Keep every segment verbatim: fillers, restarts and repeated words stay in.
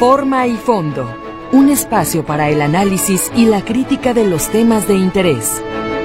Forma y fondo, un espacio para el análisis y la crítica de los temas de interés.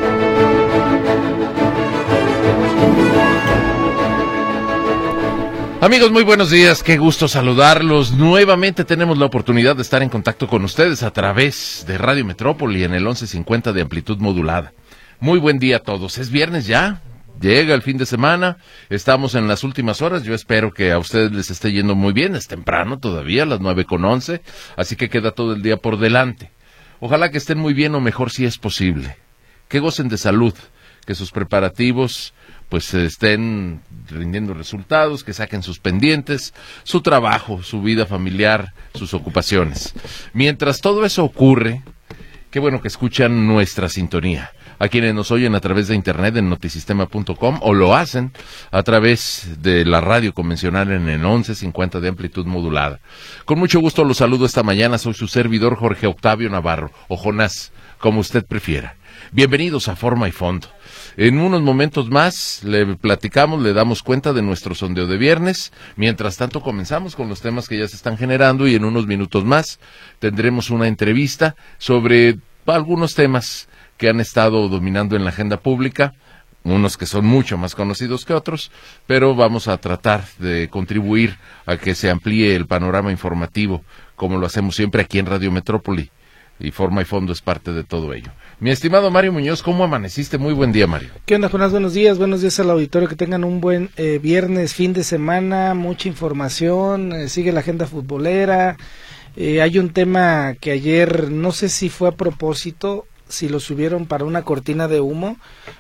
Amigos, muy buenos días, qué gusto saludarlos. Nuevamente tenemos la oportunidad de estar en contacto con ustedes a través de Radio Metrópoli en el once cincuenta de amplitud modulada. Muy buen día a todos, es viernes ya, llega el fin de semana, estamos en las últimas horas, yo espero que a ustedes les esté yendo muy bien, es temprano todavía, las nueve con once, así que queda todo el día por delante. Ojalá que estén muy bien o mejor si es posible, que gocen de salud, que sus preparativos pues estén rindiendo resultados, que saquen sus pendientes, su trabajo, su vida familiar, sus ocupaciones. Mientras todo eso ocurre, qué bueno que escuchan nuestra sintonía. A quienes nos oyen a través de internet en notisistema punto com o lo hacen a través de la radio convencional en el once cincuenta de amplitud modulada. Con mucho gusto los saludo esta mañana, soy su servidor Jorge Octavio Navarro, o Jonás, como usted prefiera. Bienvenidos a Forma y Fondo. En unos momentos más le platicamos, le damos cuenta de nuestro sondeo de viernes. Mientras tanto comenzamos con los temas que ya se están generando y en unos minutos más tendremos una entrevista sobre algunos temas que han estado dominando en la agenda pública, unos que son mucho más conocidos que otros, pero vamos a tratar de contribuir a que se amplíe el panorama informativo, como lo hacemos siempre aquí en Radio Metrópoli. Y Forma y Fondo es parte de todo ello. Mi estimado Mario Muñoz, ¿cómo amaneciste? Muy buen día, Mario. ¿Qué onda, Jonás? Buenos días, buenos días al auditorio, que tengan un buen eh, viernes, fin de semana, mucha información, eh, sigue la agenda futbolera, eh, hay un tema que ayer, no sé si fue a propósito, si lo subieron para una cortina de humo,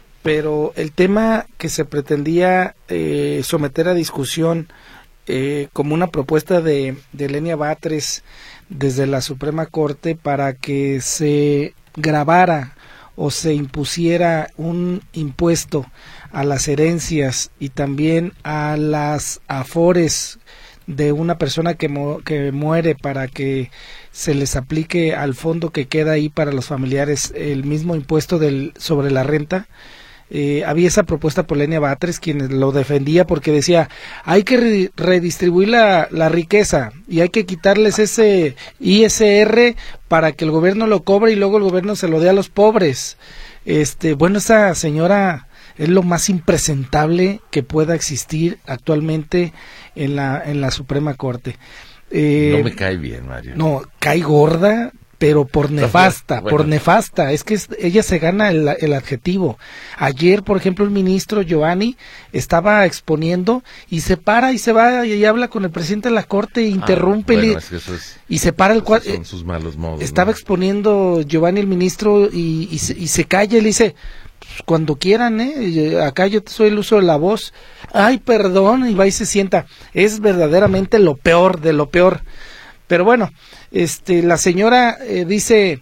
pero el tema que se pretendía eh, someter a discusión eh, como una propuesta de, de Lenia Batres desde la Suprema Corte para que se grabara o se impusiera un impuesto a las herencias y también a las afores de una persona que, mu- que muere, para que se les aplique al fondo que queda ahí para los familiares el mismo impuesto del sobre la renta. Eh, había esa propuesta por Lenia Batres, quien lo defendía porque decía, hay que re- redistribuir la, la riqueza y hay que quitarles ese I S R para que el gobierno lo cobre y luego el gobierno se lo dé a los pobres. Este, bueno, esa señora es lo más impresentable que pueda existir actualmente en la en la Suprema Corte. Eh, no me cae bien, Mario. No, cae gorda, pero por nefasta, bueno. por nefasta, es que es, ella se gana el, el adjetivo. Ayer, por ejemplo, el ministro Giovanni estaba exponiendo y se para y se va y habla con el presidente de la Corte e interrumpe ah, bueno, es que eso es, y se para el cuadro. Son sus malos modos. Estaba ¿no? exponiendo Giovanni el ministro y, y, se, y se calla y le dice, pues, cuando quieran, eh, acá yo soy el uso de la voz. Ay, perdón, y va y se sienta. Es verdaderamente lo peor de lo peor. Pero bueno, este, la señora eh, dice,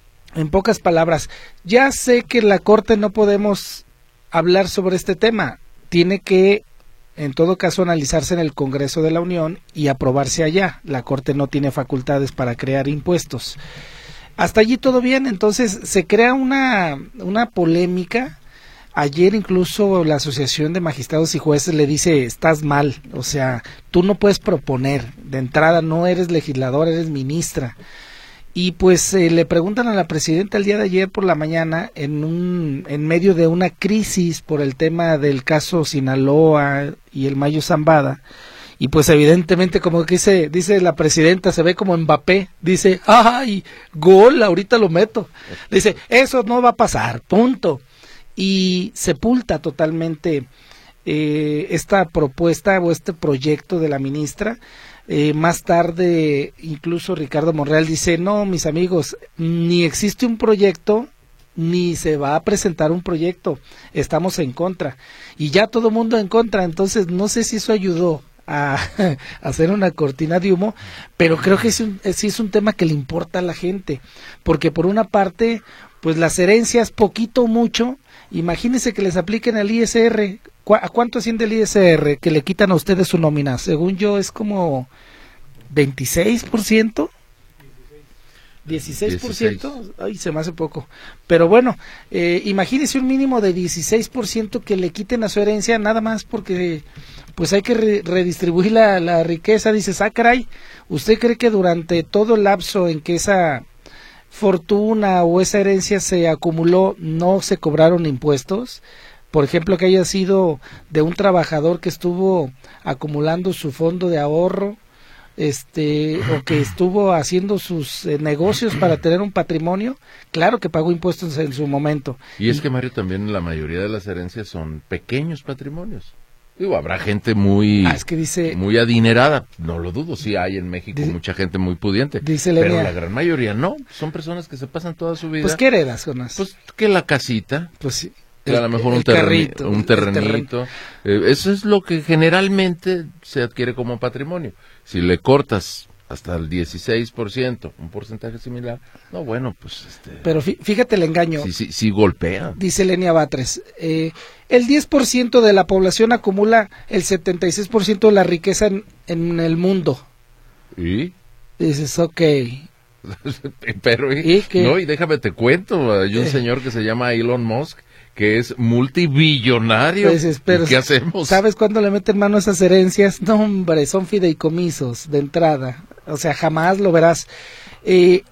en pocas palabras, ya sé que en la Corte no podemos hablar sobre este tema, tiene que, en todo caso, analizarse en el Congreso de la Unión y aprobarse allá. La Corte no tiene facultades para crear impuestos. Hasta allí todo bien, entonces se crea una, una polémica. Ayer incluso la Asociación de Magistrados y Jueces le dice, estás mal, o sea, tú no puedes proponer, de entrada no eres legislador, eres ministra. Y pues eh, le preguntan a la presidenta el día de ayer por la mañana, en un en medio de una crisis por el tema del caso Sinaloa y el Mayo Zambada, y pues evidentemente, como que dice, dice la presidenta, se ve como Mbappé, dice, ¡ay, gol, ahorita lo meto! Dice, eso no va a pasar, punto. Y sepulta totalmente eh, esta propuesta o este proyecto de la ministra. Eh, más tarde, incluso Ricardo Monreal dice, no, mis amigos, ni existe un proyecto, ni se va a presentar un proyecto, estamos en contra. Y ya todo el mundo en contra, entonces no sé si eso ayudó a, a hacer una cortina de humo, pero creo que sí es, es un tema que le importa a la gente, porque por una parte, pues las herencias, poquito o mucho, imagínense que les apliquen el I S R. ¿A cuánto asciende el I S R que le quitan a ustedes su nómina? Según yo es como veintiséis por ciento. dieciséis por ciento, ay, se me hace poco. Pero bueno, eh, imagínese un mínimo de dieciséis por ciento que le quiten a su herencia nada más porque pues hay que re redistribuir la, la riqueza. Dices, ah, caray, ¿usted cree que durante todo el lapso en que esa fortuna o esa herencia se acumuló no se cobraron impuestos? Por ejemplo, que haya sido de un trabajador que estuvo acumulando su fondo de ahorro, este, o que estuvo haciendo sus eh, negocios para tener un patrimonio, claro que pagó impuestos en su momento. Y es que, Mario, también la mayoría de las herencias son pequeños patrimonios. Digo, habrá gente muy, ah, es que dice, muy adinerada, no lo dudo, sí hay en México dice, mucha gente muy pudiente, dice pero Lenia, la gran mayoría no, son personas que se pasan toda su vida. Pues, ¿qué heredas, Jonas? Pues que la casita, pues sí. El, a lo mejor un, terreni un terrenito, eh, eso es lo que generalmente se adquiere como patrimonio. Si le cortas hasta el dieciséis por ciento, un porcentaje similar, no, bueno, pues... Este, pero fíjate el engaño. Sí, sí, sí golpea. Dice Lenia Batres, eh, el diez por ciento de la población acumula el setenta y seis por ciento de la riqueza en, en el mundo. ¿Y? Dices, ok... Pero, ¿y? ¿Y qué? No, y déjame te cuento, hay un eh. señor que se llama Elon Musk, que es multibillonario. Pues, pero, ¿qué hacemos? ¿Sabes cuándo le meten mano a esas herencias? No, hombre, son fideicomisos de entrada. O sea, jamás lo verás. Eh,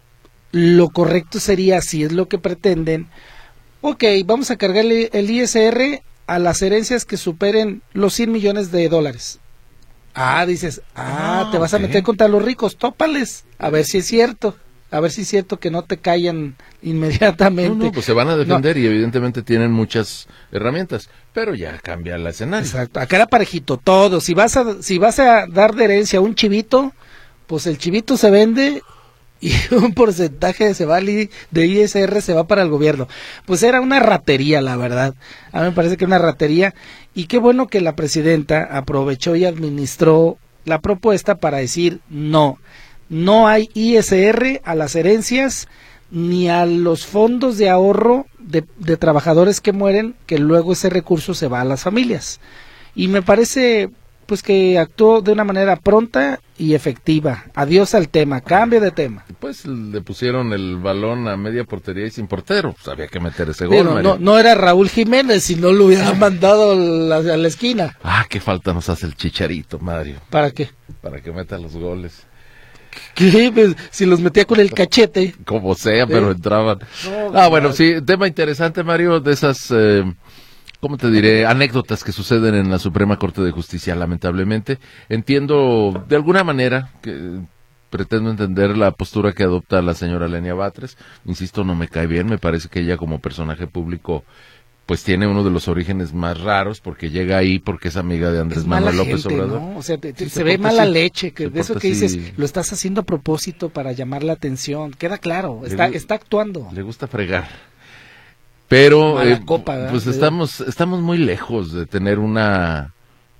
lo correcto sería, si es lo que pretenden, ok, vamos a cargarle el I S R a las herencias que superen los cien millones de dólares. Ah, dices, ah, ah te vas okay. a meter contra los ricos, tópales, a ver si es cierto. A ver si es cierto que no te callan inmediatamente. No, no, pues se van a defender no. y evidentemente tienen muchas herramientas, pero ya cambia el escenario. Exacto, acá era parejito todo. Si vas a si vas a dar de herencia a un chivito, pues el chivito se vende y un porcentaje se va de I S R se va para el gobierno. Pues era una ratería, la verdad. A mí me parece que era una ratería y qué bueno que la presidenta aprovechó y administró la propuesta para decir no. No hay I S R a las herencias ni a los fondos de ahorro de, de trabajadores que mueren, que luego ese recurso se va a las familias. Y me parece pues que actuó de una manera pronta y efectiva. Adiós al tema, cambio de tema. Pues le pusieron el balón a media portería y sin portero, pues había que meter ese gol. Pero no, no era Raúl Jiménez, si no lo hubieran mandado a la, a la esquina. Ah, qué falta nos hace el Chicharito, Mario. ¿Para qué? Para que meta los goles. ¿Qué? Pues, si los metía con el cachete. Como sea, pero ¿Eh? entraban. No, ah, bueno, sí, tema interesante, Mario, de esas, eh, ¿cómo te diré? Anécdotas que suceden en la Suprema Corte de Justicia, lamentablemente. Entiendo, de alguna manera, que pretendo entender la postura que adopta la señora Lenia Batres. Insisto, no me cae bien, me parece que ella como personaje público pues tiene uno de los orígenes más raros, porque llega ahí porque es amiga de Andrés Manuel López gente, Obrador. ¿no? O sea, te, te, sí, se, se ve mala así, leche, que de eso que así. Dices, lo estás haciendo a propósito para llamar la atención, queda claro, está, le, está actuando. Le gusta fregar. Pero, eh, copa, pues estamos, estamos muy lejos de tener una,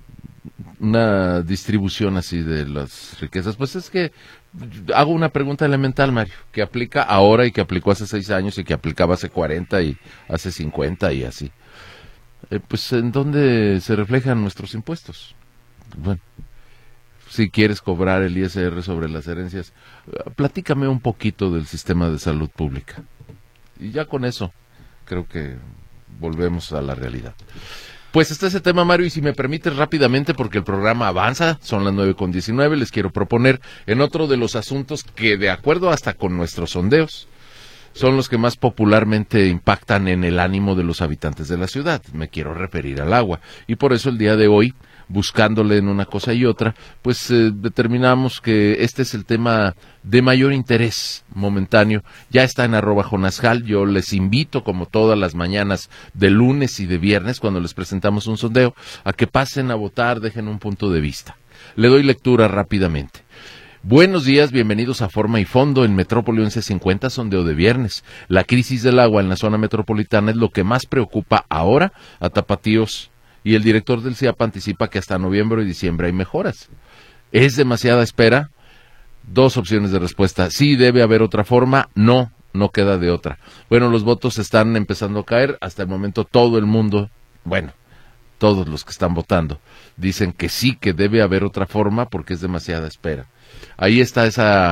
una distribución así de las riquezas. Pues es que hago una pregunta elemental, Mario, que aplica ahora y que aplicó hace seis años y que aplicaba hace cuarenta y hace cincuenta y así. Eh, pues, ¿en dónde se reflejan nuestros impuestos? Bueno, si quieres cobrar el I S R sobre las herencias, platícame un poquito del sistema de salud pública. Y ya con eso, creo que volvemos a la realidad. Pues está ese tema, Mario, y si me permites rápidamente, porque el programa avanza, son las nueve con diecinueve, les quiero proponer en otro de los asuntos que, de acuerdo hasta con nuestros sondeos, son los que más popularmente impactan en el ánimo de los habitantes de la ciudad. Me quiero referir al agua, y por eso el día de hoy, buscándole en una cosa y otra, pues eh, determinamos que este es el tema de mayor interés momentáneo. Ya está en arroba Jonasjal. Yo les invito, como todas las mañanas de lunes y de viernes, cuando les presentamos un sondeo, a que pasen a votar, dejen un punto de vista. Le doy lectura rápidamente. Buenos días, bienvenidos a Forma y Fondo en Metrópoli once cincuenta, sondeo de viernes. La crisis del agua en la zona metropolitana es lo que más preocupa ahora a tapatíos, y el director del C I A P anticipa que hasta noviembre y diciembre hay mejoras. ¿Es demasiada espera? Dos opciones de respuesta. Sí, debe haber otra forma. No, no queda de otra. Bueno, los votos están empezando a caer. Hasta el momento todo el mundo, bueno, todos los que están votando, dicen que sí, que debe haber otra forma porque es demasiada espera. Ahí está esa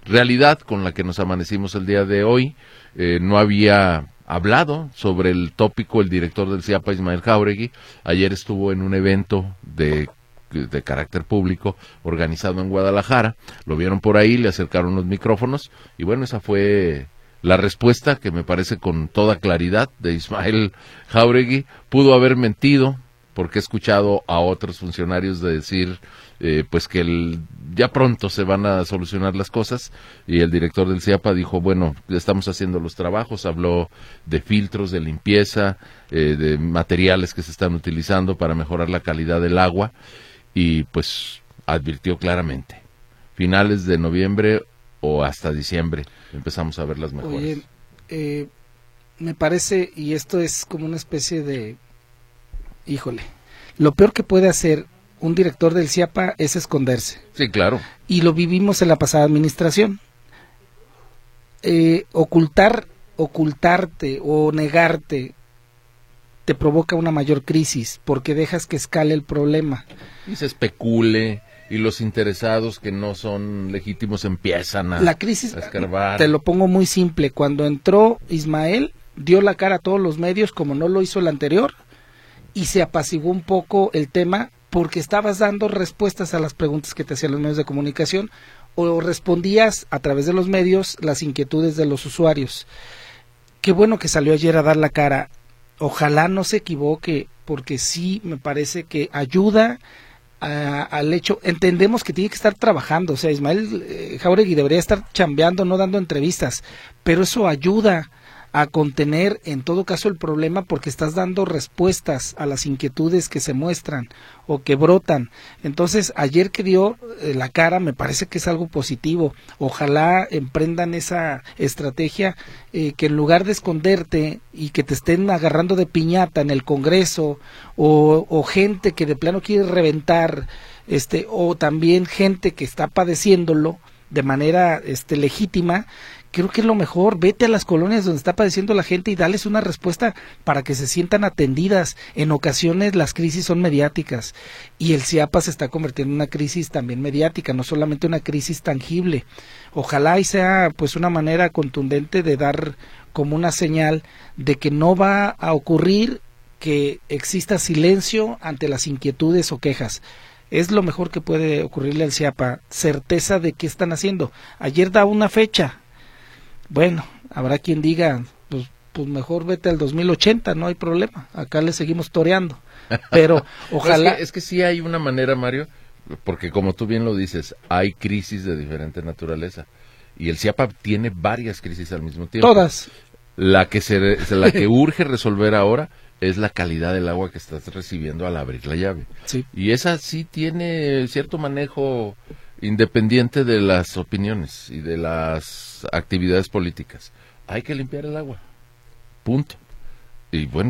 realidad con la que nos amanecimos el día de hoy. Eh, no había hablado sobre el tópico el director del CIAPA, Ismael Jáuregui. Ayer estuvo en un evento de, de carácter público organizado en Guadalajara. Lo vieron por ahí, le acercaron los micrófonos y bueno, esa fue la respuesta que me parece con toda claridad de Ismael Jáuregui. Pudo haber mentido, porque he escuchado a otros funcionarios de decir eh, pues que el, ya pronto se van a solucionar las cosas, y el director del CIAPA dijo, bueno, estamos haciendo los trabajos, habló de filtros, de limpieza, eh, de materiales que se están utilizando para mejorar la calidad del agua, y pues advirtió claramente, finales de noviembre o hasta diciembre empezamos a ver las mejoras. Oye, eh, me parece, y esto es como una especie de, híjole, lo peor que puede hacer un director del CIAPA es esconderse. Sí, claro. Y lo vivimos en la pasada administración. Eh, ocultar, ocultarte o negarte te provoca una mayor crisis, porque dejas que escale el problema. Y se especule, y los interesados que no son legítimos empiezan a, la crisis, a escarbar. Te lo pongo muy simple, cuando entró Ismael, dio la cara a todos los medios como no lo hizo el anterior, y se apaciguó un poco el tema porque estabas dando respuestas a las preguntas que te hacían los medios de comunicación, o respondías a través de los medios las inquietudes de los usuarios. Qué bueno que salió ayer a dar la cara. Ojalá no se equivoque, porque sí me parece que ayuda a, al hecho. Entendemos que tiene que estar trabajando, o sea, Ismael eh, Jáuregui debería estar chambeando, no dando entrevistas, pero eso ayuda a contener en todo caso el problema, porque estás dando respuestas a las inquietudes que se muestran o que brotan. Entonces, ayer que dio eh, la cara, me parece que es algo positivo. Ojalá emprendan esa estrategia, eh, que en lugar de esconderte y que te estén agarrando de piñata en el Congreso, o, o gente que de plano quiere reventar, este, o también gente que está padeciéndolo de manera este, legítima, creo que es lo mejor. Vete a las colonias donde está padeciendo la gente y dales una respuesta para que se sientan atendidas. En ocasiones las crisis son mediáticas, y el CIAPA se está convirtiendo en una crisis también mediática, no solamente una crisis tangible. Ojalá y sea pues una manera contundente de dar como una señal de que no va a ocurrir que exista silencio ante las inquietudes o quejas. Es lo mejor que puede ocurrirle al CIAPA, certeza de qué están haciendo. Ayer daba una fecha. Bueno, habrá quien diga, pues, pues mejor vete al dos mil ochenta, no hay problema, acá le seguimos toreando. Pero ojalá... es, que, es que sí hay una manera, Mario, porque como tú bien lo dices, hay crisis de diferente naturaleza, y el CIAPA tiene varias crisis al mismo tiempo. Todas. La que, se, la que urge resolver ahora es la calidad del agua que estás recibiendo al abrir la llave. Sí. Y esa sí tiene cierto manejo independiente de las opiniones y de las actividades políticas. Hay que limpiar el agua. Punto. Y bueno,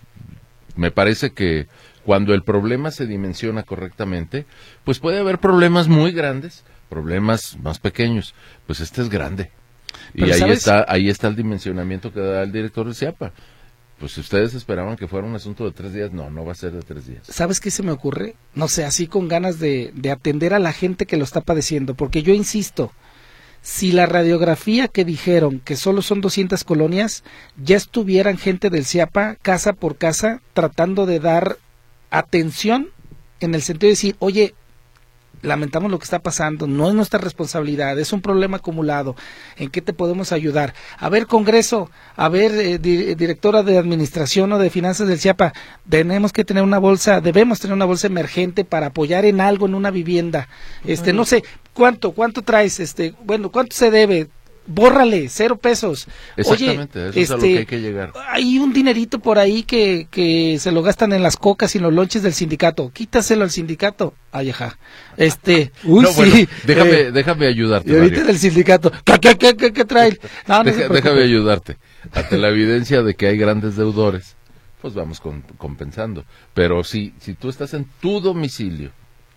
me parece que cuando el problema se dimensiona correctamente, pues puede haber problemas muy grandes, problemas más pequeños. Pues este es grande. Pero y ahí ¿sabes? está, ahí está el dimensionamiento que da el director de CIAPA. Pues si ustedes esperaban que fuera un asunto de tres días, no, no va a ser de tres días. ¿Sabes qué se me ocurre? No sé, así con ganas de, de atender a la gente que lo está padeciendo, porque yo insisto, si la radiografía que dijeron que solo son doscientas colonias, ya estuvieran gente del CIAPA casa por casa tratando de dar atención en el sentido de decir, oye, lamentamos lo que está pasando, no es nuestra responsabilidad, es un problema acumulado, ¿en qué te podemos ayudar? A ver, Congreso, a ver, eh, di directora de Administración o de Finanzas del CIAPA, tenemos que tener una bolsa, debemos tener una bolsa emergente para apoyar en algo, en una vivienda, este, no sé, ¿cuánto, cuánto traes? Este, bueno, ¿cuánto se debe? Bórrale, cero pesos. Exactamente, Oye, eso este, es a lo que hay que llegar. Hay un dinerito por ahí que, que se lo gastan en las cocas y en los lonches del sindicato. Quítaselo al sindicato. Ay, ajá. Este, uy, no, sí. Bueno, déjame, eh, déjame ayudarte. Y ahorita Mario. del sindicato. ¿Qué, qué, qué, qué, qué traen? No, no Deja, déjame ayudarte. Ante la evidencia de que hay grandes deudores, pues vamos con, compensando. Pero si, si tú estás en tu domicilio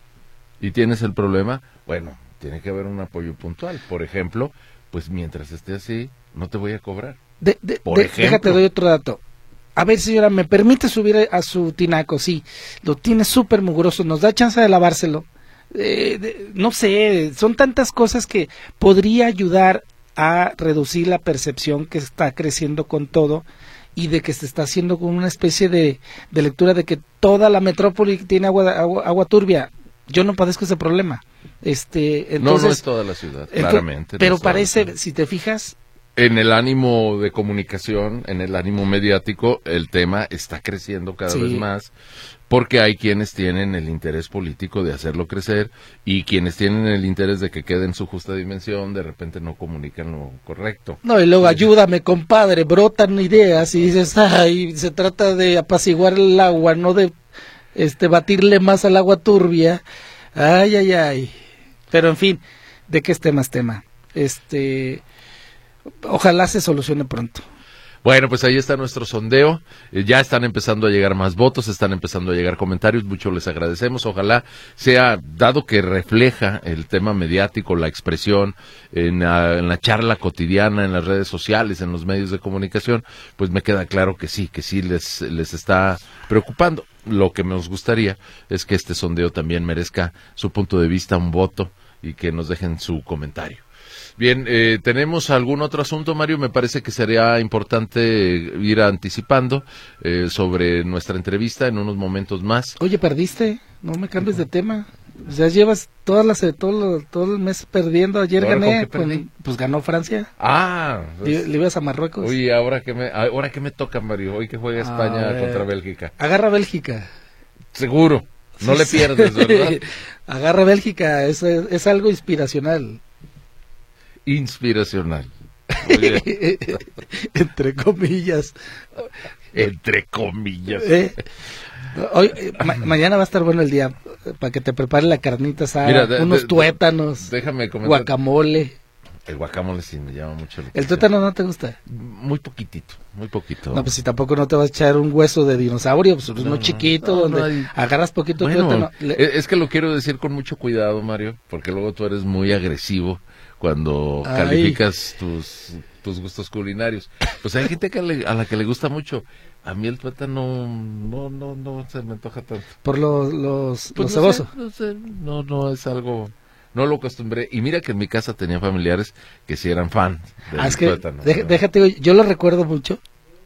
y tienes el problema, bueno, tiene que haber un apoyo puntual. Por ejemplo, pues mientras esté así, no te voy a cobrar. De, de, Por de, ejemplo. Déjate, doy otro dato. A ver, señora, ¿me permite subir a su tinaco? Sí, lo tiene súper mugroso, ¿nos da chance de lavárselo? eh, de, no sé, son tantas cosas que podría ayudar a reducir la percepción que está creciendo con todo y de que se está haciendo con una especie de, de lectura de que toda la metrópoli tiene agua, agua, agua turbia. Yo no padezco ese problema. Este, entonces, no, no es toda la ciudad, claramente. Pero no parece, si te fijas... En el ánimo de comunicación, en el ánimo mediático, el tema está creciendo cada sí. vez más, porque hay quienes tienen el interés político de hacerlo crecer y quienes tienen el interés de que quede en su justa dimensión, de repente no comunican lo correcto. No, y luego ayúdame, compadre, brotan ideas y dices, ay, se trata de apaciguar el agua, no de este batirle más al agua turbia. Ay, ay, ay. Pero en fin, ¿de qué es tema es tema? Este... Ojalá se solucione pronto. Bueno, pues ahí está nuestro sondeo. Eh, ya están empezando a llegar más votos, están empezando a llegar comentarios. Mucho les agradecemos. Ojalá sea, dado que refleja el tema mediático, la expresión en la, en la charla cotidiana, en las redes sociales, en los medios de comunicación, pues me queda claro que sí, que sí les, les está preocupando. Lo que nos gustaría es que este sondeo también merezca su punto de vista, un voto, y que nos dejen su comentario. Bien, eh, ¿tenemos algún otro asunto, Mario? Me parece que sería importante ir anticipando eh, sobre nuestra entrevista en unos momentos más. Oye, perdiste, no me cambies de tema. Ya llevas todas las, todo, todo el mes perdiendo. Ayer gané, pues, pues ganó Francia. Ah. Pues, le, le ibas a Marruecos. Uy, ¿ahora qué me, ahora qué me toca, Mario? Hoy que juega España ah, contra Bélgica. Agarra Bélgica. Seguro, no sí, le pierdes, ¿verdad? Agarra Bélgica, es, es, es algo inspiracional. Inspiracional. Entre comillas. Entre comillas. ¿Eh? Hoy, ma mañana va a estar bueno el día para que te prepare la carnita asada, Mira, de, unos de, tuétanos, déjame comentar. Guacamole. El guacamole sí me llama mucho la atención. ¿El tuétano no te gusta? Muy poquitito, muy poquito. No, pues si tampoco no te vas a echar un hueso de dinosaurio, pues no, uno chiquito, no, donde no hay... agarras poquito bueno, tuétano. Le... Es que lo quiero decir con mucho cuidado, Mario, porque luego tú eres muy agresivo cuando Ay. calificas tus tus gustos culinarios. Pues hay gente que le, a la que le gusta mucho. A mí el tuétano no no no se me antoja tanto. Por los los, pues los no cebosos. Sé, no sé, no no es algo, no lo acostumbré. Y mira que en mi casa tenía familiares que sí eran fan del ah, es que tuétano. Dej, déjate, yo lo recuerdo mucho.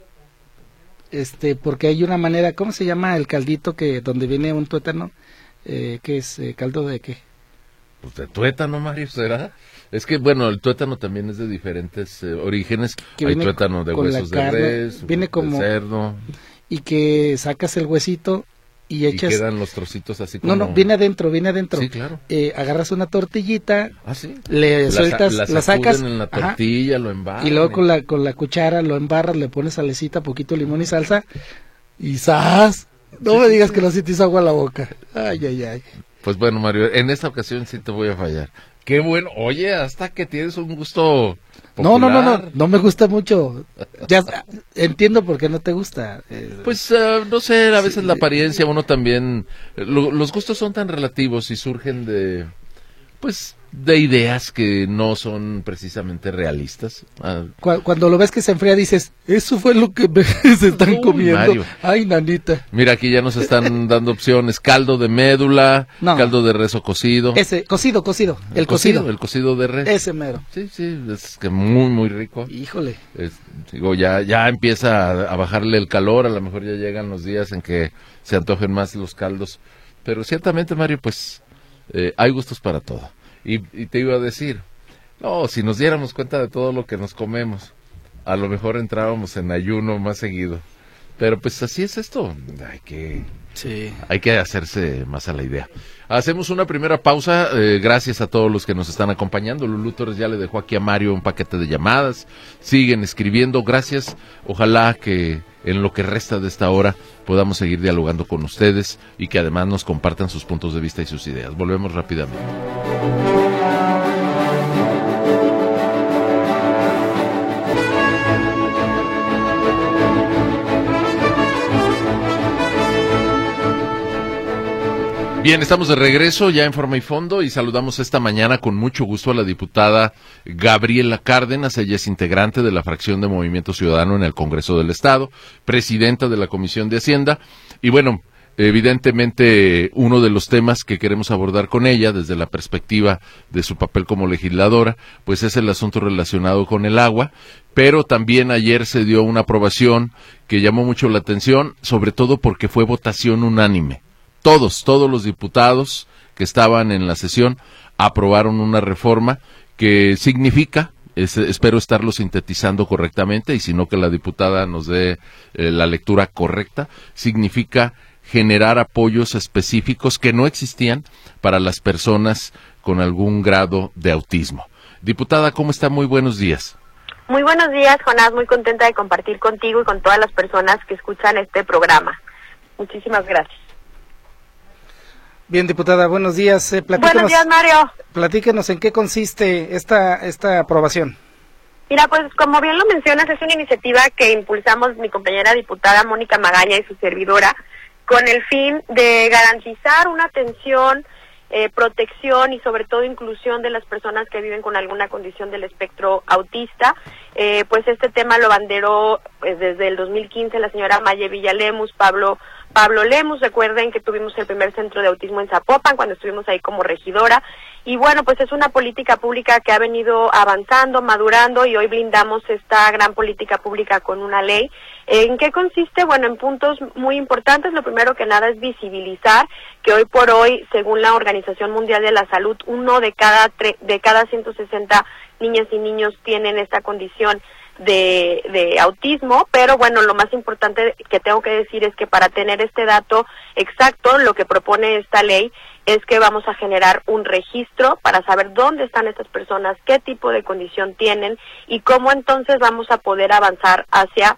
Este, porque hay una manera, ¿cómo se llama el caldito que donde viene un tuétano? Eh, ¿qué es eh, caldo de qué? Pues de tuétano, Mario, ¿será? Es que, bueno, el tuétano también es de diferentes eh, orígenes. Que Hay tuétano de huesos de res, viene como, de cerdo. Y que sacas el huesito y echas... Y quedan los trocitos así como... No, no, viene adentro, viene adentro. Sí, claro. Eh, agarras una tortillita, ¿Ah, sí? le la, sueltas, la, la sacas... en la tortilla, ajá, lo embarras. Y luego con la, con la cuchara lo embarras, le pones salecita, poquito limón y salsa, y ¡zas! No sí, me digas sí, que no se te hizo agua a la boca. Ay, ay, ay. Pues bueno, Mario, en esta ocasión sí te voy a fallar. Qué bueno, oye, hasta que tienes un gusto popular. No, no, no, no, no me gusta mucho. Ya entiendo por qué no te gusta. Eh, pues uh, no sé, a veces sí, la apariencia, uno también, lo, los gustos son tan relativos y surgen de, pues, de ideas que no son precisamente realistas. Ah. Cuando lo ves que se enfría dices, eso fue lo que me se están Uy, comiendo. Mario. Ay, nanita. Mira, aquí ya nos están dando opciones, caldo de médula, no. caldo de res o cocido. Ese, cocido, cocido, el, el cocido, cocido. El cocido de res. Ese mero. Sí, sí, es que muy, muy rico. Híjole. Es, digo, ya, ya empieza a, a bajarle el calor, a lo mejor ya llegan los días en que se antojen más los caldos. Pero ciertamente, Mario, pues, eh, hay gustos para todo. Y, y te iba a decir, no, si nos diéramos cuenta de todo lo que nos comemos, a lo mejor entrábamos en ayuno más seguido. Pero pues así es esto, hay que, sí. hay que hacerse más a la idea. Hacemos una primera pausa, eh, gracias a todos los que nos están acompañando. Lulú Torres ya le dejó aquí a Mario un paquete de llamadas, siguen escribiendo, gracias. Ojalá que en lo que resta de esta hora podamos seguir dialogando con ustedes y que además nos compartan sus puntos de vista y sus ideas. Volvemos rápidamente. Bien, estamos de regreso ya en Forma y Fondo y saludamos esta mañana con mucho gusto a la diputada Gabriela Cárdenas. Ella es integrante de la fracción de Movimiento Ciudadano en el Congreso del Estado, presidenta de la Comisión de Hacienda y bueno, Evidentemente, uno de los temas que queremos abordar con ella, desde la perspectiva de su papel como legisladora, pues es el asunto relacionado con el agua, pero también ayer se dio una aprobación que llamó mucho la atención, sobre todo porque fue votación unánime. Todos, todos los diputados que estaban en la sesión aprobaron una reforma que significa, es, espero estarlo sintetizando correctamente, y si no que la diputada nos dé eh, la lectura correcta, significa generar apoyos específicos que no existían para las personas con algún grado de autismo. Diputada, ¿cómo está? Muy buenos días. Muy buenos días, Jonás, muy contenta de compartir contigo y con todas las personas que escuchan este programa. Muchísimas gracias. Bien, diputada, buenos días. Eh, buenos días, Mario. Platíquenos en qué consiste esta, esta aprobación. Mira, pues como bien lo mencionas, es una iniciativa que impulsamos mi compañera diputada Mónica Magaña y su servidora, con el fin de garantizar una atención, eh, protección y sobre todo inclusión de las personas que viven con alguna condición del espectro autista. Eh, pues este tema lo banderó pues, desde el dos mil quince la señora Maye Villalemus, Pablo Pablo Lemus. Recuerden que tuvimos el primer centro de autismo en Zapopan cuando estuvimos ahí como regidora. Y bueno, pues es una política pública que ha venido avanzando, madurando, y hoy blindamos esta gran política pública con una ley. ¿En qué consiste? Bueno, en puntos muy importantes. Lo primero que nada es visibilizar que hoy por hoy, según la Organización Mundial de la Salud, uno de cada tre- de cada ciento sesenta niñas y niños tienen esta condición de, de autismo, pero bueno, lo más importante que tengo que decir es que para tener este dato exacto, lo que propone esta ley es que vamos a generar un registro para saber dónde están estas personas, qué tipo de condición tienen y cómo entonces vamos a poder avanzar hacia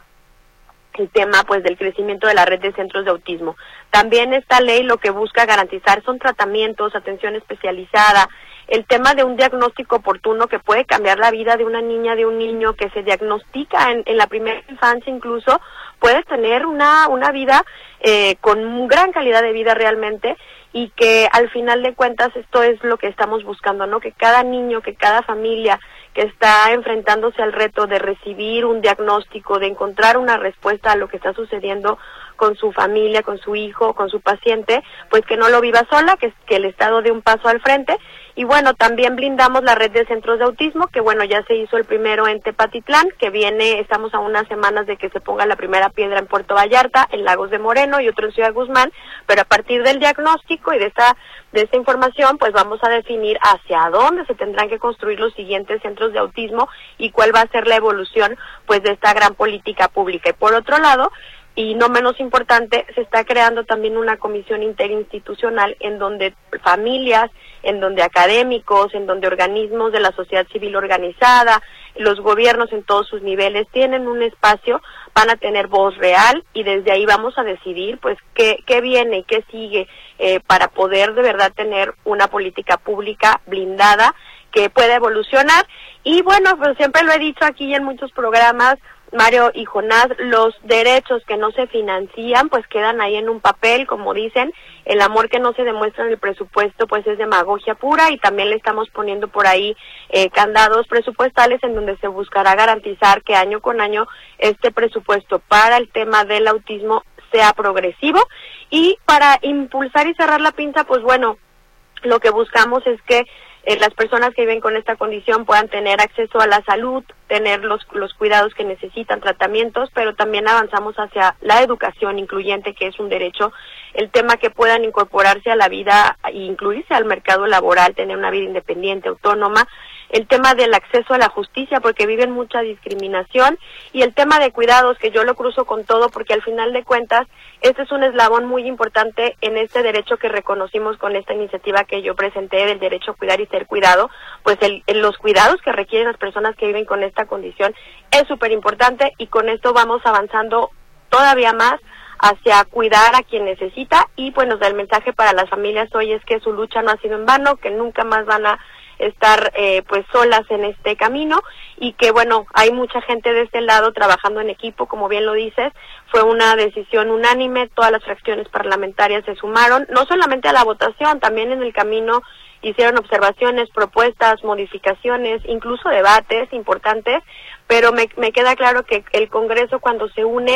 el tema pues del crecimiento de la red de centros de autismo. También esta ley lo que busca garantizar son tratamientos, atención especializada, el tema de un diagnóstico oportuno que puede cambiar la vida de una niña, de un niño que se diagnostica en, en la primera infancia, incluso puede tener una una vida eh, con gran calidad de vida realmente, y que al final de cuentas esto es lo que estamos buscando, ¿no? Que cada niño, que cada familia que está enfrentándose al reto de recibir un diagnóstico, de encontrar una respuesta a lo que está sucediendo con su familia, con su hijo, con su paciente, pues que no lo viva sola, que, que el Estado dé un paso al frente. Y bueno, también blindamos la red de centros de autismo, que bueno, ya se hizo el primero en Tepatitlán, que viene, estamos a unas semanas de que se ponga la primera piedra en Puerto Vallarta, en Lagos de Moreno y otro en Ciudad Guzmán, pero a partir del diagnóstico y de esta, de esta información, pues vamos a definir hacia dónde se tendrán que construir los siguientes centros de autismo y cuál va a ser la evolución, pues, de esta gran política pública. Y por otro lado, y no menos importante, se está creando también una comisión interinstitucional en donde familias, en donde académicos, en donde organismos de la sociedad civil organizada, los gobiernos en todos sus niveles tienen un espacio, van a tener voz real, y desde ahí vamos a decidir pues qué, qué viene y qué sigue eh, para poder de verdad tener una política pública blindada que pueda evolucionar. Y bueno, pues siempre lo he dicho aquí en muchos programas, Mario y Jonás, los derechos que no se financian pues quedan ahí en un papel, como dicen, el amor que no se demuestra en el presupuesto pues es demagogia pura, y también le estamos poniendo por ahí eh, candados presupuestales en donde se buscará garantizar que año con año este presupuesto para el tema del autismo sea progresivo. Y para impulsar y cerrar la pinza, pues bueno, lo que buscamos es que Eh, las personas que viven con esta condición puedan tener acceso a la salud, tener los, los cuidados que necesitan, tratamientos, pero también avanzamos hacia la educación incluyente, que es un derecho, el tema que puedan incorporarse a la vida e incluirse al mercado laboral, tener una vida independiente, autónoma, el tema del acceso a la justicia, porque viven mucha discriminación, y el tema de cuidados, que yo lo cruzo con todo, porque al final de cuentas, este es un eslabón muy importante en este derecho que reconocimos con esta iniciativa que yo presenté del derecho a cuidar y ser cuidado, pues el, el, los cuidados que requieren las personas que viven con esta condición es súper importante, y con esto vamos avanzando todavía más hacia cuidar a quien necesita. Y bueno, el mensaje para las familias hoy es que su lucha no ha sido en vano, que nunca más van a estar eh, pues solas en este camino, y que bueno, hay mucha gente de este lado trabajando en equipo, como bien lo dices, fue una decisión unánime, todas las fracciones parlamentarias se sumaron, no solamente a la votación, también en el camino hicieron observaciones, propuestas, modificaciones, incluso debates importantes, pero me, me queda claro que el Congreso, cuando se une,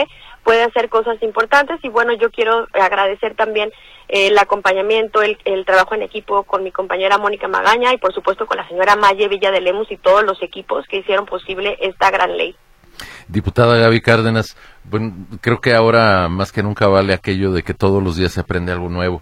puede hacer cosas importantes. Y bueno, yo quiero agradecer también eh, el acompañamiento, el, el trabajo en equipo con mi compañera Mónica Magaña y por supuesto con la señora Maye Villa de Lemus y todos los equipos que hicieron posible esta gran ley. Diputada Gaby Cárdenas, bueno, creo que ahora más que nunca vale aquello de que todos los días se aprende algo nuevo.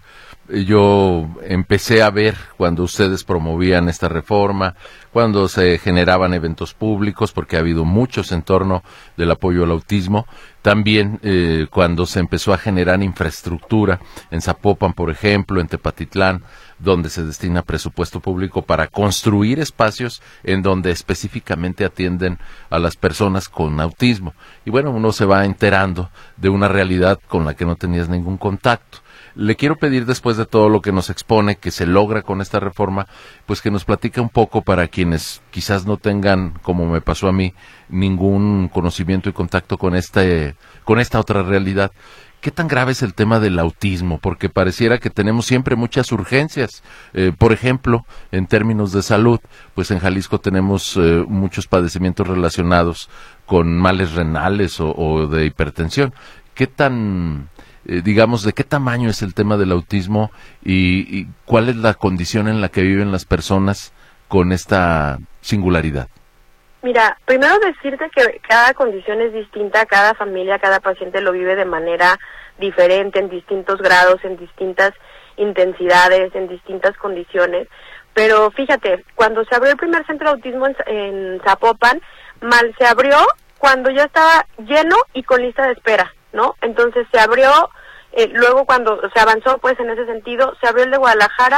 Yo empecé a ver cuando ustedes promovían esta reforma, cuando se generaban eventos públicos, porque ha habido muchos en torno del apoyo al autismo, también eh, cuando se empezó a generar infraestructura en Zapopan, por ejemplo, en Tepatitlán, donde se destina presupuesto público para construir espacios en donde específicamente atienden a las personas con autismo. Y bueno, uno se va enterando de una realidad con la que no tenías ningún contacto. Le quiero pedir, después de todo lo que nos expone, que se logra con esta reforma, pues que nos platique un poco para quienes quizás no tengan, como me pasó a mí, ningún conocimiento y contacto con este, con esta otra realidad. ¿Qué tan grave es el tema del autismo? Porque pareciera que tenemos siempre muchas urgencias. Eh, por ejemplo, en términos de salud, pues en Jalisco tenemos eh, muchos padecimientos relacionados con males renales o, o de hipertensión. ¿Qué tan... Eh, digamos, de qué tamaño es el tema del autismo y, y cuál es la condición en la que viven las personas con esta singularidad? Mira, primero decirte que cada condición es distinta, cada familia, cada paciente lo vive de manera diferente, en distintos grados, en distintas intensidades, en distintas condiciones. Pero fíjate, cuando se abrió el primer centro de autismo en, en Zapopan, mal se abrió cuando ya estaba lleno y con lista de espera, ¿no? Entonces se abrió, eh, luego cuando se avanzó pues en ese sentido, se abrió el de Guadalajara,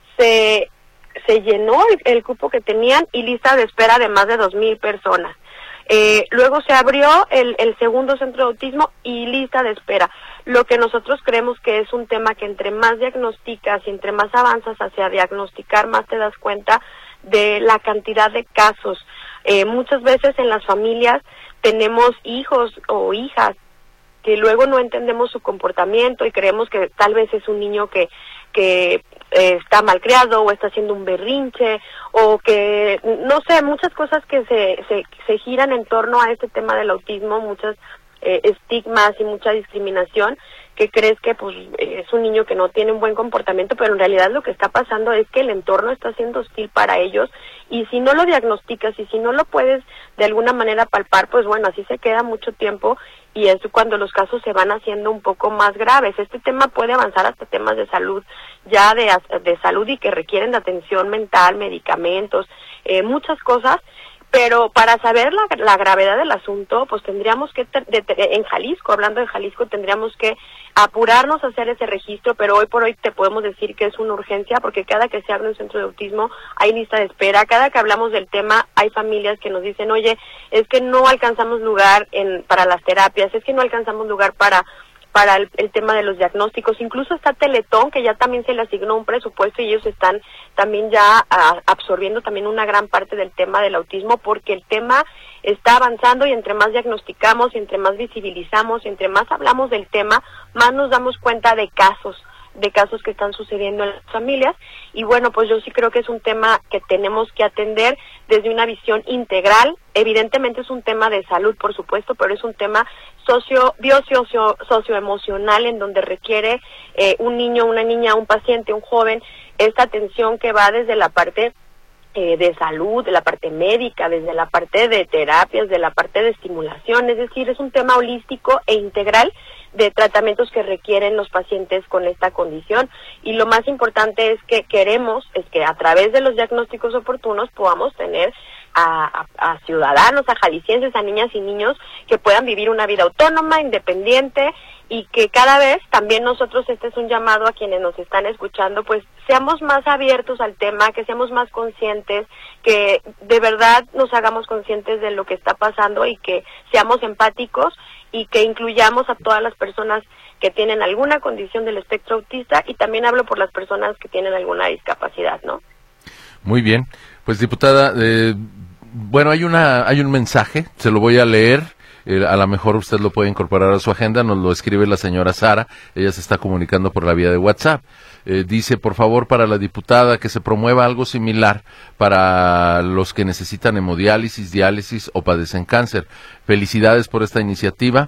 se se llenó el, el cupo que tenían y lista de espera de más de dos mil personas. Eh, luego se abrió el, el segundo centro de autismo y lista de espera. Lo que nosotros creemos que es un tema que entre más diagnosticas y entre más avanzas hacia diagnosticar, más te das cuenta de la cantidad de casos. Eh, muchas veces en las familias tenemos hijos o hijas que luego no entendemos su comportamiento y creemos que tal vez es un niño que que eh, está malcriado o está haciendo un berrinche o que, no sé, muchas cosas que se, se, se giran en torno a este tema del autismo, muchas eh, estigmas y mucha discriminación, que crees que pues es un niño que no tiene un buen comportamiento, pero en realidad lo que está pasando es que el entorno está siendo hostil para ellos y si no lo diagnosticas y si no lo puedes de alguna manera palpar, pues bueno, así se queda mucho tiempo y es cuando los casos se van haciendo un poco más graves. Este tema puede avanzar hasta temas de salud, ya de, de salud y que requieren de atención mental, medicamentos, eh, muchas cosas. Pero para saber la, la gravedad del asunto, pues tendríamos que, de, de, en Jalisco, hablando de Jalisco, tendríamos que apurarnos a hacer ese registro, pero hoy por hoy te podemos decir que es una urgencia, porque cada que se abre un centro de autismo hay lista de espera, cada que hablamos del tema hay familias que nos dicen, oye, es que no alcanzamos lugar en para las terapias, es que no alcanzamos lugar para... para el, el tema de los diagnósticos, incluso está Teletón, que ya también se le asignó un presupuesto y ellos están también ya a, absorbiendo también una gran parte del tema del autismo, porque el tema está avanzando y entre más diagnosticamos, y entre más visibilizamos, y entre más hablamos del tema, más nos damos cuenta de casos, de casos que están sucediendo en las familias, y bueno, pues yo sí creo que es un tema que tenemos que atender desde una visión integral. Evidentemente es un tema de salud, por supuesto, pero es un tema socio, biosocio, socioemocional en donde requiere eh, un niño, una niña, un paciente, un joven, esta atención que va desde la parte eh, de salud, de la parte médica, desde la parte de terapias, de la parte de estimulación, es decir, es un tema holístico e integral de tratamientos que requieren los pacientes con esta condición, y lo más importante es que queremos es que a través de los diagnósticos oportunos podamos tener a, a, a ciudadanos, a jaliscienses, a niñas y niños que puedan vivir una vida autónoma, independiente, y que cada vez también nosotros, este es un llamado a quienes nos están escuchando, pues seamos más abiertos al tema, que seamos más conscientes, que de verdad nos hagamos conscientes de lo que está pasando y que seamos empáticos y que incluyamos a todas las personas que tienen alguna condición del espectro autista, y también hablo por las personas que tienen alguna discapacidad, ¿no? Muy bien, pues diputada, eh, bueno, hay una hay un mensaje, se lo voy a leer. Eh, a lo mejor usted lo puede incorporar a su agenda, nos lo escribe la señora Sara, ella se está comunicando por la vía de WhatsApp. Eh, dice, por favor, para la diputada, que se promueva algo similar para los que necesitan hemodiálisis, diálisis o padecen cáncer. Felicidades por esta iniciativa.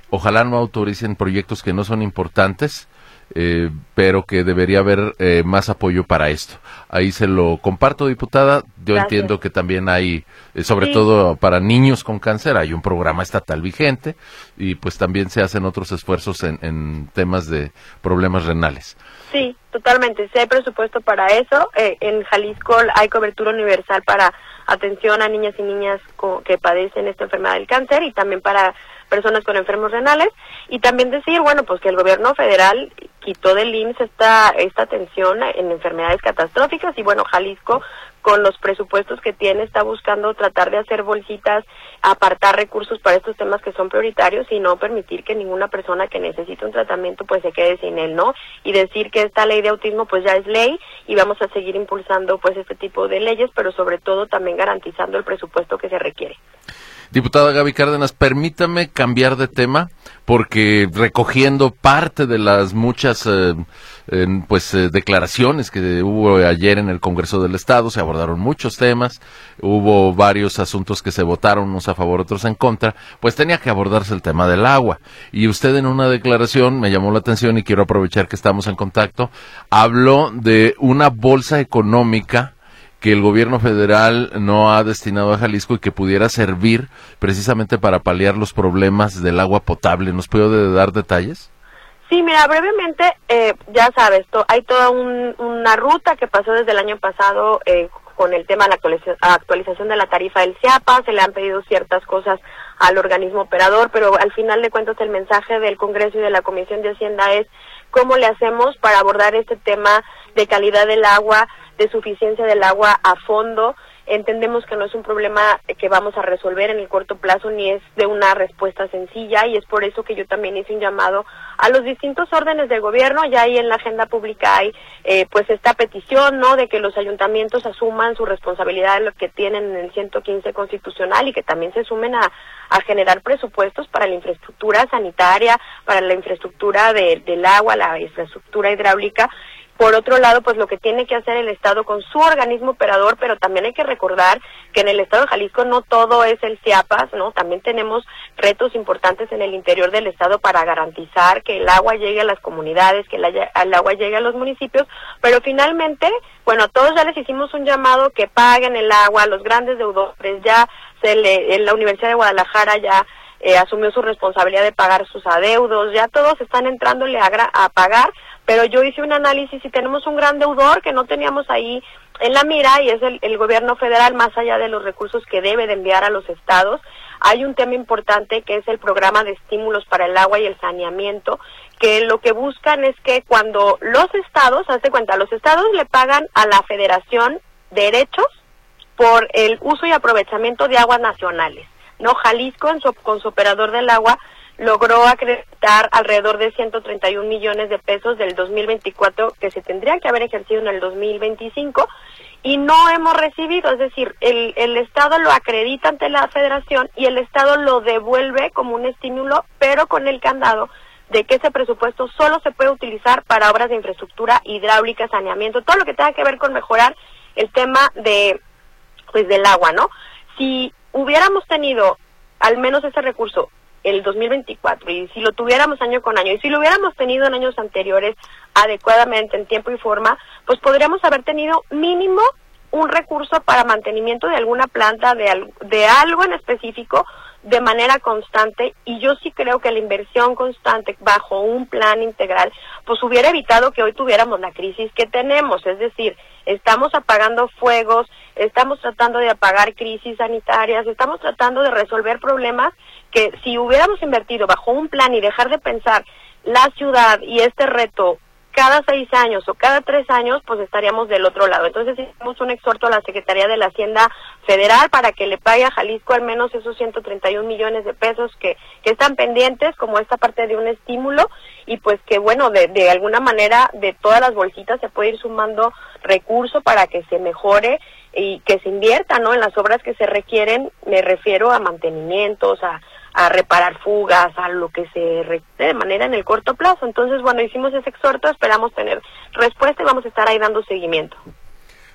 ojalá no autoricen proyectos que no son importantes, eh, pero que debería haber eh, más apoyo para esto. Ahí se lo comparto, diputada. Yo Gracias. entiendo que también hay, eh, sobre sí. todo para niños con cáncer, hay un programa estatal vigente y pues también se hacen otros esfuerzos en, en temas de problemas renales. Sí, totalmente. Sí hay presupuesto para eso. Eh, en Jalisco hay cobertura universal para atención a niñas y niñas co- que padecen esta enfermedad del cáncer y también para personas con enfermos renales. Y también decir, bueno, pues que el gobierno federal quitó del I M S S esta, esta atención en enfermedades catastróficas y bueno, Jalisco con los presupuestos que tiene está buscando tratar de hacer bolsitas, apartar recursos para estos temas que son prioritarios y no permitir que ninguna persona que necesite un tratamiento pues se quede sin él, ¿no? Y decir que esta ley de autismo pues ya es ley y vamos a seguir impulsando pues este tipo de leyes, pero sobre todo también garantizando el presupuesto que se requiere. Diputada Gaby Cárdenas, permítame cambiar de tema, porque recogiendo parte de las muchas eh, eh, pues eh, declaraciones que hubo ayer en el Congreso del Estado, se abordaron muchos temas, hubo varios asuntos que se votaron, unos a favor, otros en contra, pues tenía que abordarse el tema del agua. Y usted en una declaración, me llamó la atención y quiero aprovechar que estamos en contacto, habló de una bolsa económica que el gobierno federal no ha destinado a Jalisco y que pudiera servir precisamente para paliar los problemas del agua potable. ¿Nos puede dar detalles? Sí, mira, brevemente, eh, ya sabes, to- hay toda un, una ruta que pasó desde el año pasado eh, con el tema de la actualiza- actualización de la tarifa del CIAPA, se le han pedido ciertas cosas al organismo operador, pero al final de cuentas el mensaje del Congreso y de la Comisión de Hacienda es cómo le hacemos para abordar este tema de calidad del agua, de suficiencia del agua a fondo. Entendemos que no es un problema que vamos a resolver en el corto plazo ni es de una respuesta sencilla y es por eso que yo también hice un llamado a los distintos órdenes del gobierno. Ya ahí en la agenda pública hay eh, pues esta petición, ¿no?, de que los ayuntamientos asuman su responsabilidad de lo que tienen en el ciento quince constitucional y que también se sumen a, a generar presupuestos para la infraestructura sanitaria, para la infraestructura de, del agua, la infraestructura hidráulica. Por otro lado, pues lo que tiene que hacer el Estado con su organismo operador, pero también hay que recordar que en el Estado de Jalisco no todo es el CIAPAS, ¿no? También tenemos retos importantes en el interior del Estado para garantizar que el agua llegue a las comunidades, que el, el agua llegue a los municipios, pero finalmente, bueno, a todos ya les hicimos un llamado que paguen el agua, a los grandes deudores, ya se le, en la Universidad de Guadalajara ya eh, asumió su responsabilidad de pagar sus adeudos, ya todos están entrándole a, gra- a pagar, pero yo hice un análisis y tenemos un gran deudor que no teníamos ahí en la mira y es el, el gobierno federal, más allá de los recursos que debe de enviar a los estados. Hay un tema importante que es el programa de estímulos para el agua y el saneamiento, que lo que buscan es que cuando los estados, hazte cuenta, los estados le pagan a la federación derechos por el uso y aprovechamiento de aguas nacionales, ¿no? Jalisco, en su, con su operador del agua, logró acreditar alrededor de ciento treinta y un millones de pesos del dos mil veinticuatro que se tendrían que haber ejercido en el dos mil veinticinco y no hemos recibido, es decir, el, el Estado lo acredita ante la Federación y el Estado lo devuelve como un estímulo, pero con el candado de que ese presupuesto solo se puede utilizar para obras de infraestructura hidráulica, saneamiento, todo lo que tenga que ver con mejorar el tema de, pues, del agua, ¿no? Si hubiéramos tenido al menos ese recurso el dos mil veinticuatro y si lo tuviéramos año con año y si lo hubiéramos tenido en años anteriores adecuadamente en tiempo y forma, pues podríamos haber tenido mínimo un recurso para mantenimiento de alguna planta, de, al, de algo en específico de manera constante, y yo sí creo que la inversión constante bajo un plan integral pues hubiera evitado que hoy tuviéramos la crisis que tenemos, es decir, estamos apagando fuegos, estamos tratando de apagar crisis sanitarias, estamos tratando de resolver problemas que si hubiéramos invertido bajo un plan y dejar de pensar la ciudad y este reto cada seis años o cada tres años, pues estaríamos del otro lado. Entonces hicimos un exhorto a la Secretaría de la Hacienda Federal para que le pague a Jalisco al menos esos ciento treinta y un millones de pesos que, que están pendientes, como esta parte de un estímulo, y pues que bueno, de, de alguna manera de todas las bolsitas se puede ir sumando recurso para que se mejore y que se invierta, ¿no?, en las obras que se requieren. Me refiero a mantenimientos, a a reparar fugas, a lo que se requiere de manera en el corto plazo. Entonces, bueno, hicimos ese exhorto, esperamos tener respuesta y vamos a estar ahí dando seguimiento.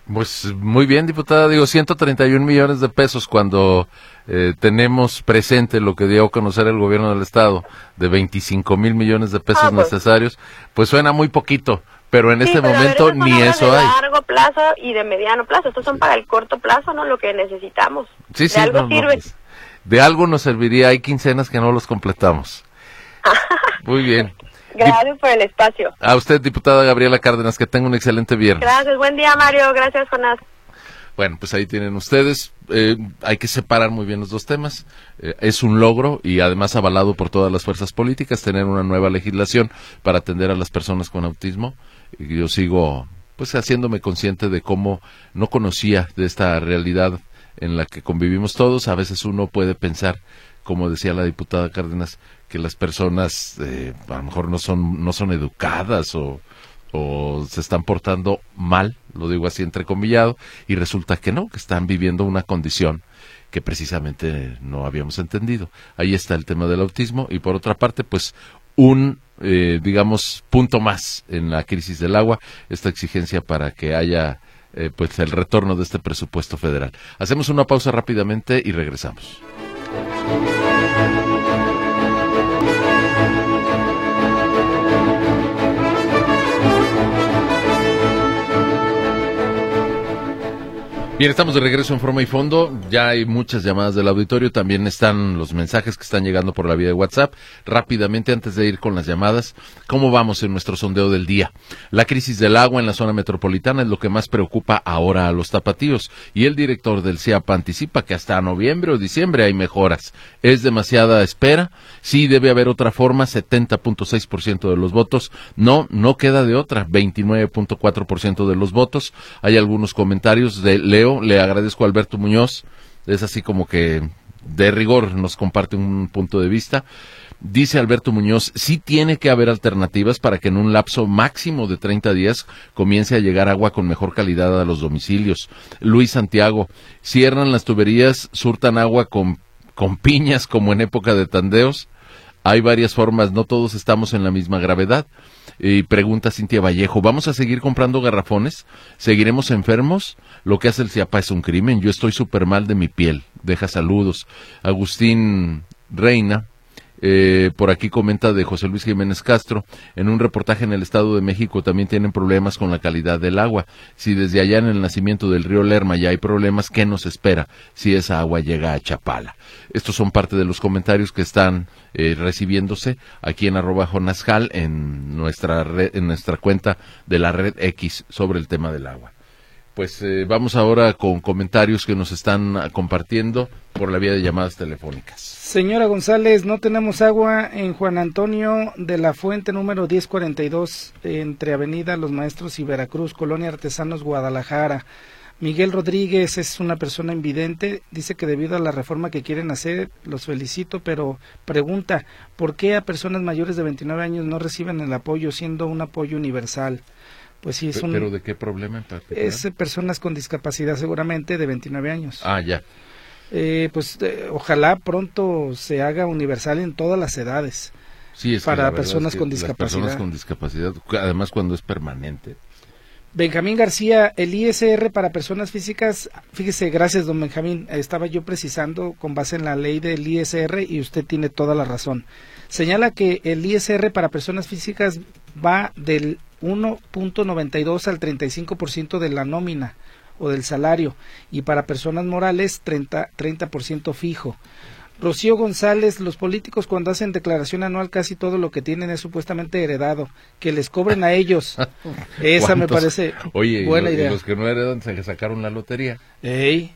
Pues muy bien, diputada, digo ciento treinta y un millones de pesos cuando eh, tenemos presente lo que dio a conocer el gobierno del estado de veinticinco mil millones de pesos ah, pues. necesarios, pues suena muy poquito, pero en sí, este pero momento ver, ni eso de hay. De largo plazo y de mediano plazo, estos son para el corto plazo, ¿no? Lo que necesitamos. Sí, de sí, algo no, sirve. No, pues, de algo nos serviría, hay quincenas que no los completamos. Muy bien. Gracias por el espacio. A usted, diputada Gabriela Cárdenas, que tenga un excelente viernes. Gracias, buen día, Mario. Gracias, Jonás. Bueno, pues ahí tienen ustedes. Eh, hay que separar muy bien los dos temas. Eh, es un logro y además avalado por todas las fuerzas políticas tener una nueva legislación para atender a las personas con autismo. Y yo sigo pues haciéndome consciente de cómo no conocía de esta realidad en la que convivimos todos. A veces uno puede pensar, como decía la diputada Cárdenas, que las personas eh, a lo mejor no son no son educadas o, o se están portando mal, lo digo así entrecomillado, y resulta que no, que están viviendo una condición que precisamente no habíamos entendido. Ahí está el tema del autismo y por otra parte, pues un, eh, digamos, punto más en la crisis del agua, esta exigencia para que haya eh, pues el retorno de este presupuesto federal. Hacemos una pausa rápidamente y regresamos. Bien, estamos de regreso en Forma y Fondo. Ya hay muchas llamadas del auditorio. También están los mensajes que están llegando por la vía de WhatsApp. Rápidamente, antes de ir con las llamadas, ¿cómo vamos en nuestro sondeo del día? La crisis del agua en la zona metropolitana es lo que más preocupa ahora a los tapatíos. Y el director del C I A P anticipa que hasta noviembre o diciembre hay mejoras. ¿Es demasiada espera? Sí, debe haber otra forma. setenta punto seis por ciento de los votos. No, no queda de otra. veintinueve punto cuatro por ciento de los votos. Hay algunos comentarios de Leo. Le agradezco a Alberto Muñoz, es así como que de rigor nos comparte un punto de vista. Dice Alberto Muñoz, sí tiene que haber alternativas para que en un lapso máximo de treinta días comience a llegar agua con mejor calidad a los domicilios. Luis Santiago, cierran las tuberías, surtan agua con, con piñas como en época de tandeos. Hay varias formas, no todos estamos en la misma gravedad. Y pregunta Cintia Vallejo, ¿vamos a seguir comprando garrafones? ¿Seguiremos enfermos? Lo que hace el C I A P A es un crimen. Yo estoy súper mal de mi piel. Deja saludos. Agustín Reina, eh, por aquí comenta de José Luis Jiménez Castro, en un reportaje en el Estado de México también tienen problemas con la calidad del agua. Si desde allá en el nacimiento del río Lerma ya hay problemas, ¿qué nos espera si esa agua llega a Chapala? Estos son parte de los comentarios que están eh, recibiéndose aquí en arroba jonasjal en nuestra red, en nuestra cuenta de la red X sobre el tema del agua. Pues eh, vamos ahora con comentarios que nos están compartiendo por la vía de llamadas telefónicas. Señora González, no tenemos agua en Juan Antonio de la Fuente número diez cuarenta y dos, entre Avenida Los Maestros y Veracruz, Colonia Artesanos, Guadalajara. Miguel Rodríguez es una persona invidente, dice que debido a la reforma que quieren hacer, los felicito, pero pregunta, ¿por qué a personas mayores de veintinueve años no reciben el apoyo siendo un apoyo universal? Pues sí, es un, ¿Pero de qué problema en particular? Es personas con discapacidad seguramente de veintinueve años. Ah, ya. Eh, pues eh, ojalá pronto se haga universal en todas las edades. Sí, es para que personas es que con discapacidad. Personas con discapacidad, además cuando es permanente. Benjamín García, el I S R para personas físicas, fíjese, gracias don Benjamín, estaba yo precisando con base en la ley del I S R y usted tiene toda la razón. Señala que el I S R para personas físicas va del uno punto noventa y dos al treinta y cinco por ciento de la nómina o del salario, y para personas morales treinta, treinta por ciento fijo. Rocío González, los políticos cuando hacen declaración anual casi todo lo que tienen es supuestamente heredado, que les cobren a ellos. Esa me parece Oye, buena y idea. los que no heredan se sacaron la lotería. Ey,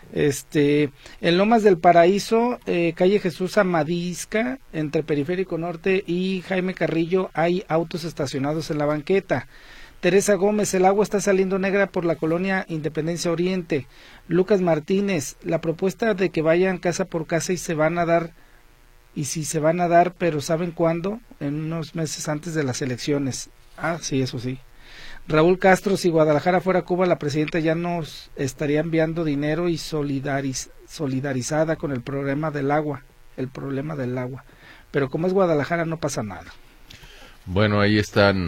este, en Lomas del Paraíso, eh, calle Jesús Amadisca, entre Periférico Norte y Jaime Carrillo, hay autos estacionados en la banqueta. Teresa Gómez, el agua está saliendo negra por la colonia Independencia Oriente. Lucas Martínez, la propuesta de que vayan casa por casa y se van a dar, y si se van a dar, pero ¿saben cuándo? En unos meses antes de las elecciones. Ah, sí, eso sí. Raúl Castro, si Guadalajara fuera Cuba, la presidenta ya nos estaría enviando dinero y solidariz, solidarizada con el problema del agua, el problema del agua. Pero como es Guadalajara no pasa nada. Bueno, ahí están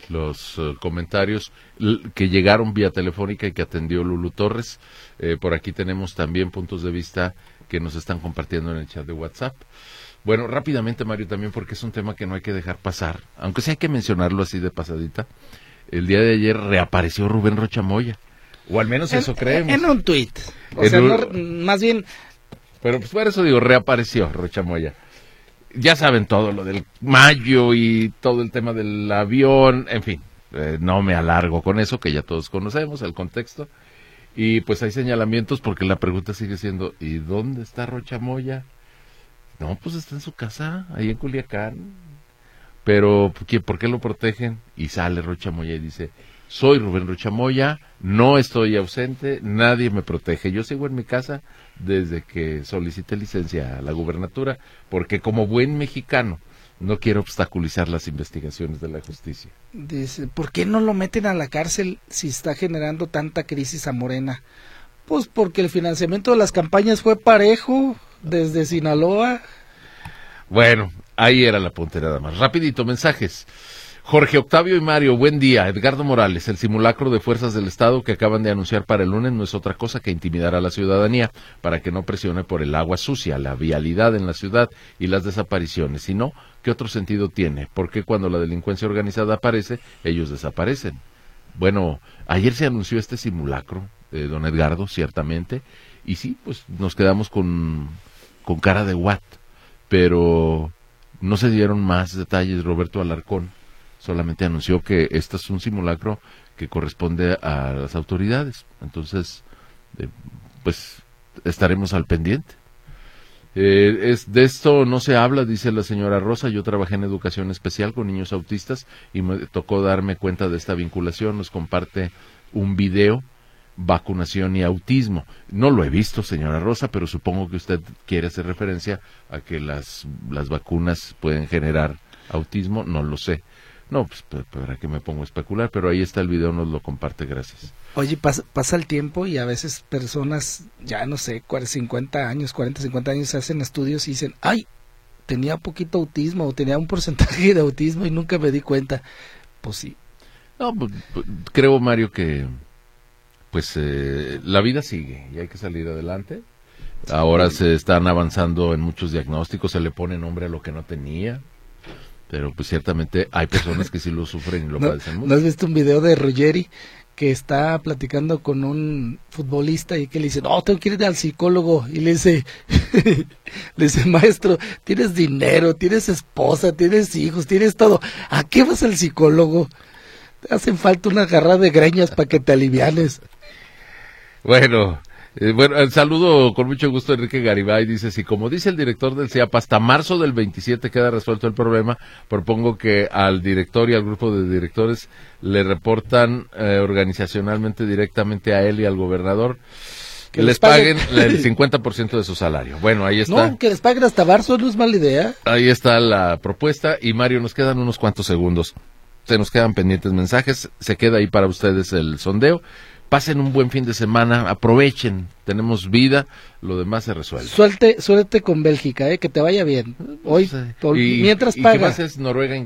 los uh, comentarios l- que llegaron vía telefónica y que atendió Lulu Torres. Eh, por aquí tenemos también puntos de vista que nos están compartiendo en el chat de WhatsApp. Bueno, rápidamente, Mario, también porque es un tema que no hay que dejar pasar, aunque sí hay que mencionarlo así de pasadita. El día de ayer reapareció Rubén Rocha Moya, o al menos eso en, creemos. En un tuit, o en sea, un... no, más bien... Pero pues por eso digo, reapareció Rocha Moya. Ya saben todo lo del Mayo y todo el tema del avión, en fin, eh, no me alargo con eso, que ya todos conocemos el contexto. Y pues hay señalamientos porque la pregunta sigue siendo, ¿y dónde está Rocha Moya? No, pues está en su casa, ahí en Culiacán. Pero, ¿por qué lo protegen? Y sale Rocha Moya y dice, soy Rubén Rocha Moya, no estoy ausente, nadie me protege. Yo sigo en mi casa desde que solicité licencia a la gubernatura, porque como buen mexicano no quiero obstaculizar las investigaciones de la justicia. Dice, ¿por qué no lo meten a la cárcel si está generando tanta crisis a Morena? Pues porque el financiamiento de las campañas fue parejo desde Sinaloa. Bueno, ahí era la punta nada más. Rapidito, mensajes. Jorge Octavio y Mario, buen día. Edgardo Morales, el simulacro de fuerzas del Estado que acaban de anunciar para el lunes no es otra cosa que intimidar a la ciudadanía para que no presione por el agua sucia, la vialidad en la ciudad y las desapariciones, sino ¿qué otro sentido tiene? Porque cuando la delincuencia organizada aparece, ellos desaparecen. Bueno, ayer se anunció este simulacro, eh, don Edgardo, ciertamente, y sí, pues nos quedamos con, con cara de what, pero no se dieron más detalles. Roberto Alarcón solamente anunció que este es un simulacro que corresponde a las autoridades. Entonces, eh, pues estaremos al pendiente. Eh, es, de esto no se habla, dice la señora Rosa. Yo trabajé en educación especial con niños autistas y me tocó darme cuenta de esta vinculación. Nos comparte un video, vacunación y autismo. No lo he visto, señora Rosa, pero supongo que usted quiere hacer referencia a que las, las vacunas pueden generar autismo. No lo sé. No, pues para qué me pongo a especular, pero ahí está el video, nos lo comparte, gracias. Oye, pasa, pasa el tiempo y a veces personas, ya no sé, cincuenta años, cuarenta, cincuenta años, hacen estudios y dicen, ay, tenía poquito autismo o tenía un porcentaje de autismo y nunca me di cuenta. Pues sí. No, pues, creo, Mario, que pues eh, la vida sigue y hay que salir adelante. Ahora se están avanzando en muchos diagnósticos, se le pone nombre a lo que no tenía. Pero pues ciertamente hay personas que sí lo sufren y lo ¿No, padecen mucho. ¿No has visto un video de Ruggeri que está platicando con un futbolista y que le dice, no, tengo que ir al psicólogo? Y le dice, le dice, maestro, tienes dinero, tienes esposa, tienes hijos, tienes todo. ¿A qué vas al psicólogo? Te hacen falta una garra de greñas para que te alivianes. Bueno... Eh, bueno, el saludo con mucho gusto Enrique Garibay, dice, si como dice el director del C I A P, hasta marzo del veintisiete queda resuelto el problema, propongo que al director y al grupo de directores le reportan eh, organizacionalmente directamente a él y al gobernador que, que les, les paguen, paguen el cincuenta por ciento de su salario. Bueno, ahí está. No, que les paguen hasta marzo no es mala idea. Ahí está la propuesta y Mario, nos quedan unos cuantos segundos. Se nos quedan pendientes mensajes, se queda ahí para ustedes el sondeo. Pasen un buen fin de semana, aprovechen, tenemos vida, lo demás se resuelve. Suelte, suerte con Bélgica, eh, que te vaya bien. Hoy, Sí. por, y, mientras y paga. ¿qué más es Noruega?